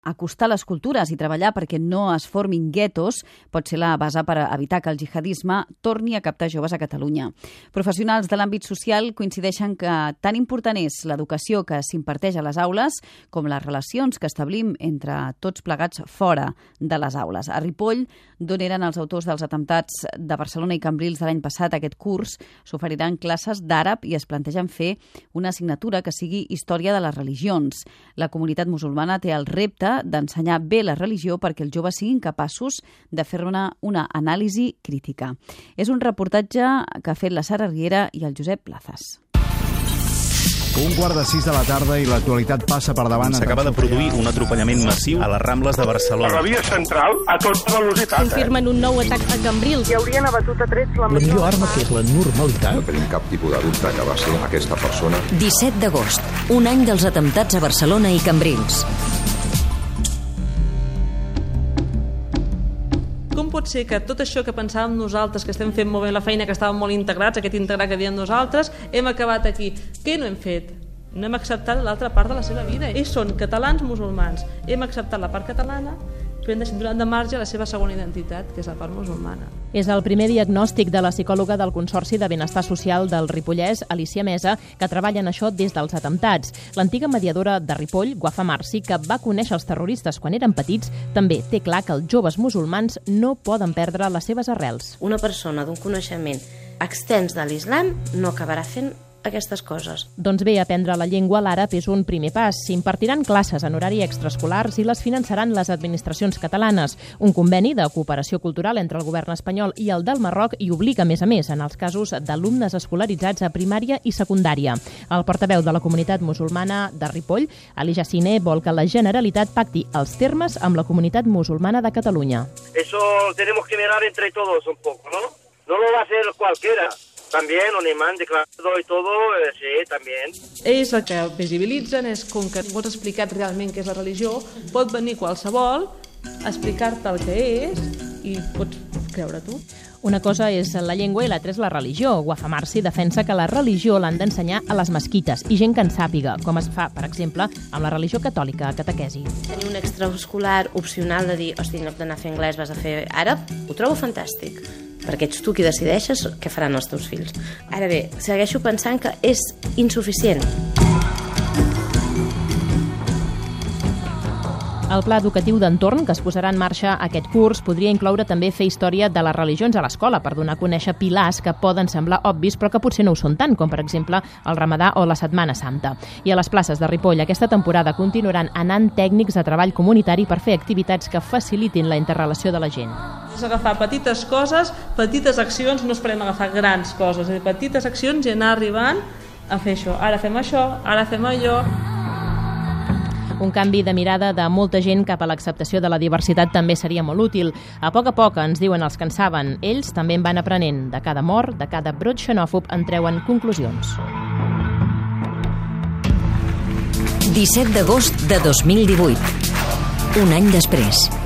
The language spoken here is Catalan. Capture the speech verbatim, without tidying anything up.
Acostar les cultures i treballar perquè no es formin guetos pot ser la base per evitar que el jihadisme torni a captar joves a Catalunya. Professionals de l'àmbit social coincideixen que tan important és l'educació que s'imparteix a les aules com les relacions que establim entre tots plegats fora de les aules. A Ripoll, d'on eren els autors dels atemptats de Barcelona i Cambrils de l'any passat, aquest curs s'oferiran classes d'àrab i es plantegen fer una assignatura que sigui història de les religions. La comunitat musulmana té el repte d'ensenyar bé la religió perquè els joves siguin capaços de fer-ne una anàlisi crítica. És un reportatge que ha fet la Sara Riera i el Josep Plazas. Un quart de sis de la tarda i l'actualitat passa per davant. S'acaba de produir un atropellament massiu a les Rambles de Barcelona. A la via central, a tota velocitat. Confirmen un nou atac a Cambrils. I haurien abatut a trets la... La millor arma, que és la normalitat. No tenim cap tipus de dubte que va ser aquesta persona. disset d'agost, un any dels atemptats a Barcelona i Cambrils. Com pot ser que tot això que pensàvem nosaltres, que estem fent molt bé la feina, que estàvem molt integrats, aquest integrar que diem nosaltres, hem acabat aquí? Què no hem fet? No hem acceptat l'altra part de la seva vida. Ells són catalans musulmans. Hem acceptat la part catalana, però hem deixat donat de marge a la seva segona identitat, que és la part musulmana. És el primer diagnòstic de la psicòloga del Consorci de Benestar Social del Ripollès, Alicia Mesa, que treballa en això des dels atemptats. L'antiga mediadora de Ripoll, Wafa Marsi, que va conèixer els terroristes quan eren petits, també té clar que els joves musulmans no poden perdre les seves arrels. Una persona d'un coneixement extens de l'islam no acabarà fent aquestes coses. Doncs bé, aprendre la llengua l'àrab és un primer pas. S'impartiran classes en horari extraescolars i les finançaran les administracions catalanes. Un conveni de cooperació cultural entre el govern espanyol i el del Marroc i obliga, a més a més, en els casos d'alumnes escolaritzats a primària i secundària. El portaveu de la comunitat musulmana de Ripoll, Ali Jacine, vol que la Generalitat pacti els termes amb la comunitat musulmana de Catalunya. Eso tenemos que mirar entre todos un poco, ¿no? No lo va a hacer cualquiera. También, on m'han declarado i todo, eh, sí, també. Ells el que visibilitzen és, com que ningú has explicat realment què és la religió, pot venir qualsevol a explicar-te el que és i pots creure tu. Una cosa és la llengua i l'altra és la religió. Wafa Marsi defensa que la religió l'han d'ensenyar a les mesquites i gent que en sàpiga, com es fa, per exemple, amb la religió catòlica a catequesi. Tenir un extraescolar opcional de dir, hosti, en lloc d'anar a fer anglès vas a fer àrab, ho trobo fantàstic, perquè ets tu qui decideixes què faran els teus fills. Ara bé, segueixo pensant que és insuficient. El pla educatiu d'entorn que es posarà en marxa aquest curs podria incloure també fer història de les religions a l'escola per donar a conèixer pilars que poden semblar obvis però que potser no ho són tant, com per exemple el Ramadà o la Setmana Santa. I a les places de Ripoll aquesta temporada continuaran anant tècnics de treball comunitari per fer activitats que facilitin la interrelació de la gent. És agafar petites coses, petites accions, no esperem agafar grans coses, és a dir, petites accions i anar arribant a fer això. Ara fem això, ara fem allò. Un canvi de mirada de molta gent cap a l'acceptació de la diversitat també seria molt útil. A poc a poc, ens diuen els que en saben, ells també en van aprenent. De cada mort, de cada brot xenòfob, en treuen conclusions. disset d'agost de dos mil divuit. Un any després.